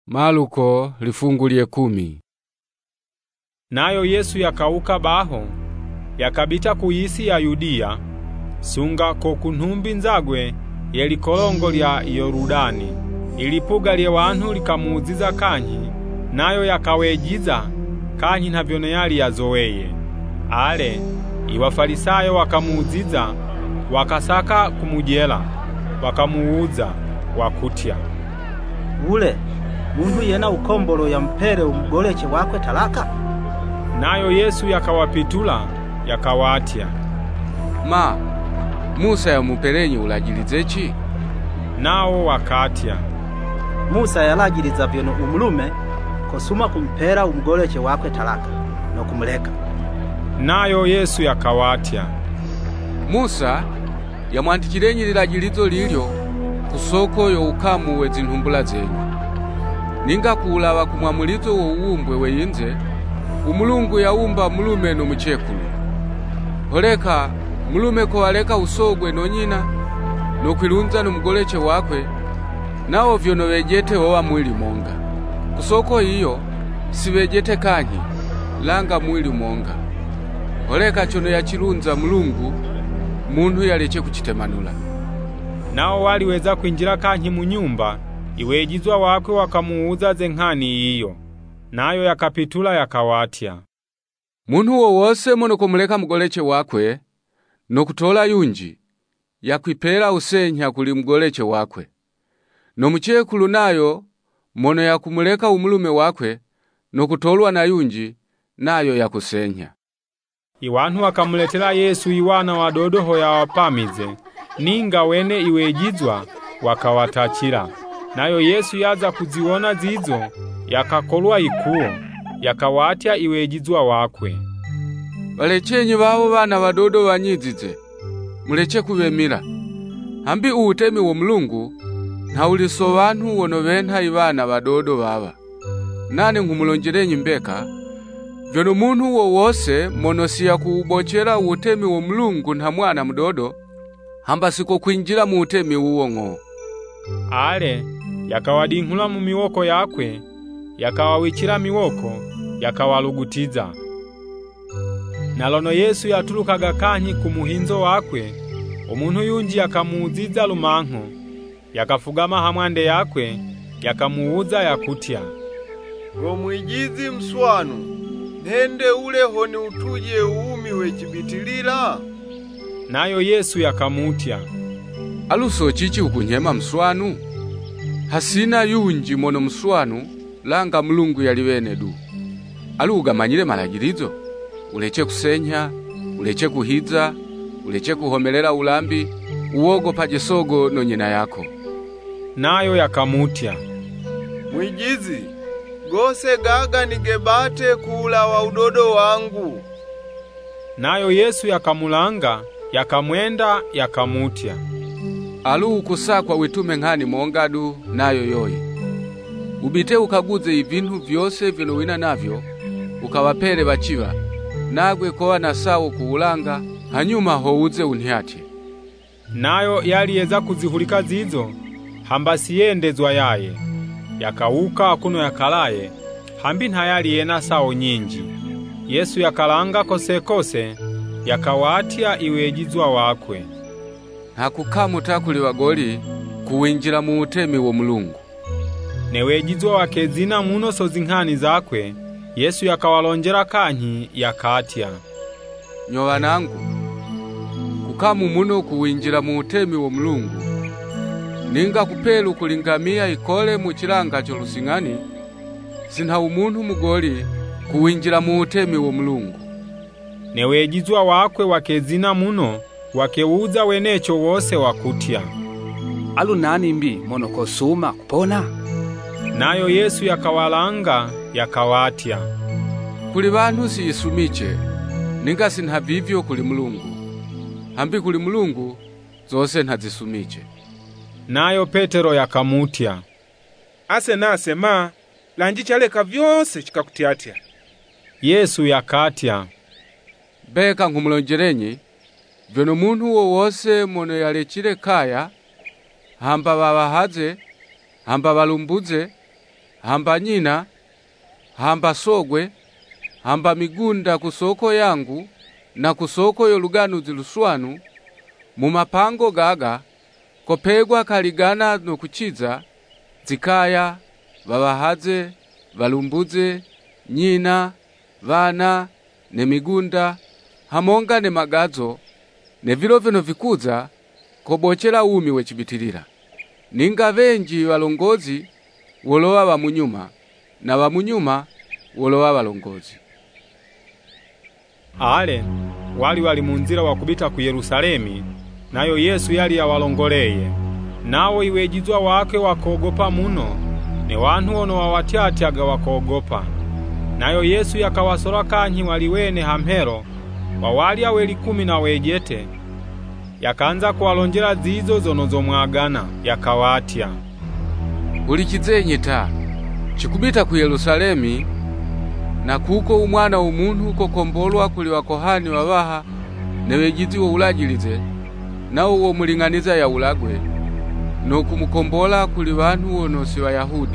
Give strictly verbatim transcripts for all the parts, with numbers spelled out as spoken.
Maluko lifungulie kumi. Nayo Yesu yakauka baho, yakabita kuisi ya Yudia, sunga ko kuntumbi nzagwe yelikolongo lya Yorudani. Ilipuga lye wantu likamuziza kanyi, nayo yakawejiza kanyi ntavyono yali yazoweye. Ale, iwafarisayo wakamuziza, wakasaka kumujela, wakamuuza, wakutya. Ule, muntu yena ukombolo ya mpere umgoleche wakwe talaka? Nayo Yesu yakawapitula, yakawatya. Ma, Musa ya muperenyi ulajilizechi? Nao wakatya. Musa yalajiliza vyono umulume kosuma kumpera umgoleche wakwe talaka no kumuleka. Nayo Yesu yakawatya. Musa yamwandikilenyi lilajilizo lilyo kusoko yo ukamu wezi ntumbula zenyu. Ninga kuulawa kumwamulizo wo uumbwe weyinze, umulungu yaumba mulume no muchekulu. Holeka mulume ko waleka usogwe no nyina no kwilunza no mugoleche wakwe, nao vyono wejete wowa mwili monga. Kusoko hiyo siwejete kanyi langa mwili monga. Holeka chono yachilunza mulungu muntu yaleche kuchitemanula. Nao waliweza kuinjira kanyi mu nyumba, iwejizwa wakwe wakamuuza zenkhani iyo. Nayo yakapitula yakawatya. Muntu wowose mono kumuleka mugoleche wakwe no kutola yunji yakwipera usenya kuli mugoleche wakwe. No muchekulu nayo mono yakumuleka umulume wakwe no kutolwa na yunji nayo yakusenya. Iwantu wakamuletela Yesu iwana wadodo hoya wapamize, ninga wene iwejizwa wakawatachira. Nayo Yesu yaza kuziona zizo, yakakolwa ikuo, yakawatya iwejizwa wakwe. Walechenyi babo bana badodo banyizize, muleche kubemira. Hambi uutemi wo mulungu, nta uliso bantu wono benta ibana badodo baba. Nane ngumulonjelenyi mbeka, vyono muntu wo wose mono siya kuubochera uutemi wo mulungu nta mwana mdodo, hamba siko kuinjira mu utemi uwo ng'o. Ale, yakawadinghula mu miwoko yakwe, yakawawichira miwoko, yakawalugutiza. Nalono Yesu yatulukaga kanyi kumuhinzo wakwe, umuntu yunji yakamuuziza lumanho, yakafugama hamwande yakwe, yakamuuza yakutya. Ngo mwijizi mswanu, nende ule honi utuje uumi wechibitilila? Nayo Yesu yakamutya. Aluso chichi ukunyema mswanu? Hasina yunji mono mswanu, langa mulungu yaliwene du. Aluga manyile malagilizo, uleche kusenya, uleche kuhiza, uleche kuhomelela ulambi, uogo pajesogo no nyina yako. Nayo yakamutya. Mwijizi, gose gaga nigebate kula wa udodo wangu. Nayo Yesu yakamulanga, yakamwenda, yakamutya. Alu ukusakwa witume ngani mongadu nayo yoyi. Ubite ukaguze ibintu vyose vino wina navyo, ukawapele bachiva, nagwe kowa na sawo kuulanga, hanyuma houze unihatye. Nayo yaliyeza kuzihulika zizo, hamba siyendezwa yaye. Yakauka kuno yakalaye, hambi ntayali yena sawo nyinji. Yesu yakalanga kose kose, yakawatya iwejizwa wakwe. Hakukamu takuli wagoli kuwinjira mu utemi wo mulungu. Newejizwa wakezina muno so zinkhani zakwe, Yesu yakawalonjera kanyi yakatya. Nyowanangu, kukamu muno kuwinjira mu utemi wo mulungu. Ninga kupelu kulingamia ikole mu chilanga cholusingani, sinha umuntu mugoli kuwinjira mu utemi wo mulungu. Newejizwa wakwe wakezina muno, wakeuza wenecho wose wakutya. Alu nani mbi mono kosuma kupona? Nayo Yesu yakawalanga, yakawatya. Kuli bantu siyisumiche, ninga sinha vivyo kuli mulungu. Hambi kuli mulungu, zose ntazisumiche. Nayo Petero yakamutya. Ase nase ma, lanji chaleka vyose chikakutiatya. Yesu yakatya. Beka ngumulonjerenyi, vyono muntu wo wose mono yalechile kaya, hamba babahaze, hamba balumbuze, hamba nyina, hamba sogwe, hamba migunda kusoko yangu na kusoko yoluganuzi luswanu, mumapango gaga kopegwa kaligana no kuchiza zikaya, babahaze, balumbuze, nyina, vana, ne migunda, hamonga ne magazo, ne vilo vino vikuza, kobochela umi wechibitilira. Ninga venji walongozi, wolowa wa munyuma, na wa munyuma, wolowa walongozi. Ale, wali wali munzira wakubita ku Yerusalemi, nayo Yesu yali yawalongoleye. Nawo iwejizwa wake wakogopa muno, ne wantu ono wawatyatyaga wakogopa. Nayo Yesu yakawasora kanyi waliwene hamhero, wawali aweli kumi na wejete, yakanza kuwalonjera zizo zono zomwagana, yakawatya. Ulikizenye ta, chikubita ku Yerusalemi, na kuko umwana umuntu kokombolwa kuli wakohani wabaha, ne wejizi wo ulajilize, na uwo mulinganiza ya ulagwe, no kumukombola kuli bantu wono si Wayahudi.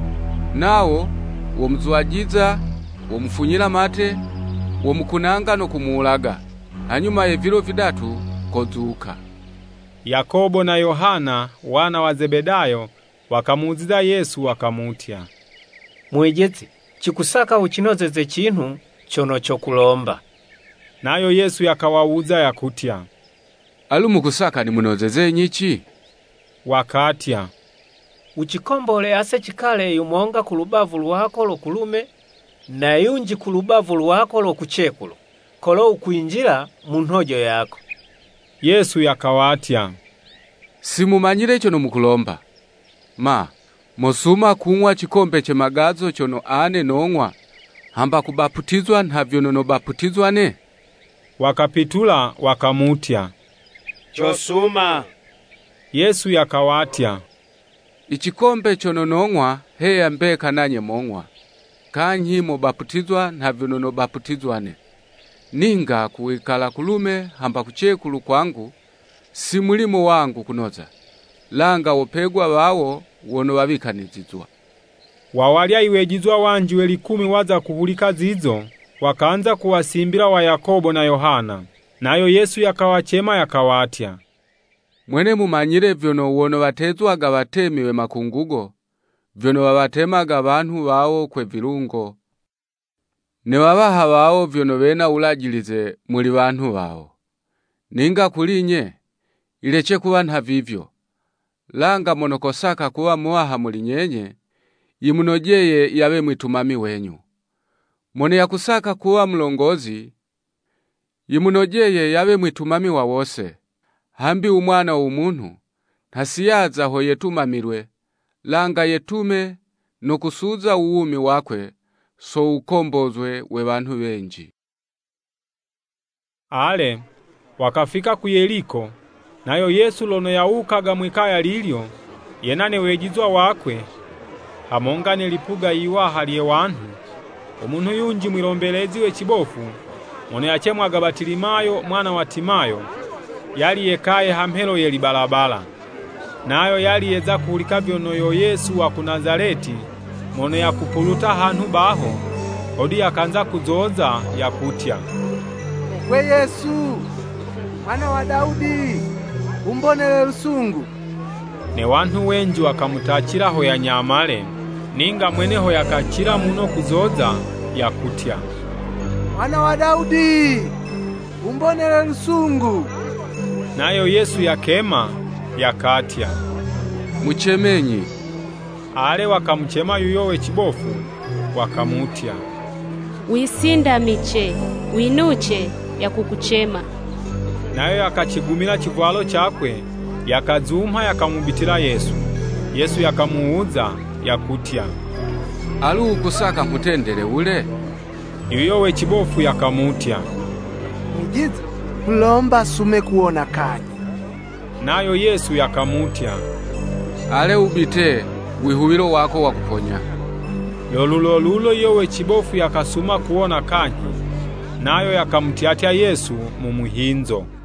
Nawo wo mzuajiza, wo mfunyila mate, wo mkunanga no kumuulaga, hanyuma evilo vidatu kozuka. Yakobo na Yohana wana wa Zebedayo wakamuuziza Yesu wakamutya, Mwejezi, chikusaka uchinozeze chintu chono chokulomba. Nayo Yesu yakawauza yakutya, Alumu kusaka ni munozeze nyichi? Wakatya, uchikombole ase chikale yumonga kulubavu lwako lokulume, na yunji kulubavu lwako lokuchekulo, kolo ukuinjira munhojo yako. Yesu yakawatya, Simumanyire chono mukulomba. Ma, mosuma kunywa chikombe che magazo chono ane nongwa, hamba kubaputizwa nhavyo nono baputizwa ne? Wakapitula wakamutya, Chosuma. Yesu yakawatya, Ichikombe chono nongwa heya mbeka nanye mongwa, kanyi mo baputizwa nhavyo nono baputizwa ne. Ninga kuikala kulume hamba kuchekulu kwangu, si mulimo wangu kunoza, langa wopegwa wawo wono wabikanizizwa. Wawalya iwejizwa wanji weli kumi waza kuhulika zizo, wakaanza kuwasimbira wa Yakobo na Yohana. Nayo Yesu yakawachema yakawatya, Mwene mumanyire vyono wono watezwaga watemiwe makungugo, vyono wabatemaga bantu bawo kwe virungo. Ne wabaha bawo vyono bena ulajilize muli bantu bawo. Ninga kulinye, ileche kuwa nhavivyo. Langa monokosaka kuwa muaha muli nyenye, yimunojeye yawe mwitumami wenyu. Mone ya kusaka kuwa mlongozi, yimunojeye yawe mwitumami wa wose. Hambi umwana umuntu, hasiyaza ho yetumamirwe, langa yetume no kusuza uumi wakwe, so ukombozwe we bantu benji. Ale, wakafika ku Yeriko, nayo Yesu lono yaukaga mwikaya lilyo, yenane wejizwa wakwe, hamongane lipuga iwa haliye wantu, umuntu yunji mwilombelezi we chibofu, mone yachemwaga Batilimayo mwana wa Timayo, yali yekaye hamhelo yeli balabala. Nayo yali yeza kuhulika vyono yo Yesu wa ku Nazareti, mone ya kupuluta hantu baho, odi yakanza kuzoza yakutya, We Yesu, mwana wa Daudi, umbonele lusungu. Ne wantu wenji wakamutachira ho ya nyamale, ninga mweneho yakachira muno kuzoza yakutya, Mwana wa Daudi, umbonele lusungu. Nayo Yesu yakema yakatya, Muchemenyi. Ale wakamuchema yuyowe chibofu, wakamutya, Wisinda miche, winuche ya kukuchema. Nayo yakachigumila chivwalo chakwe, yakazumha yakamubitila Yesu. Yesu yakamuuza yakutya, Alu kusaka mutendele ule? yuyowe chibofu yakamutya, Mwijiza, kulomba sume kuona kanyi. Nayo Yesu yakamutya, Ale ubite, wihuwilo wako wakuponya. Lolulolulo yowe chibofu yakasuma kuona kanyi, nayo yakamutiatya Yesu mumuhinzo.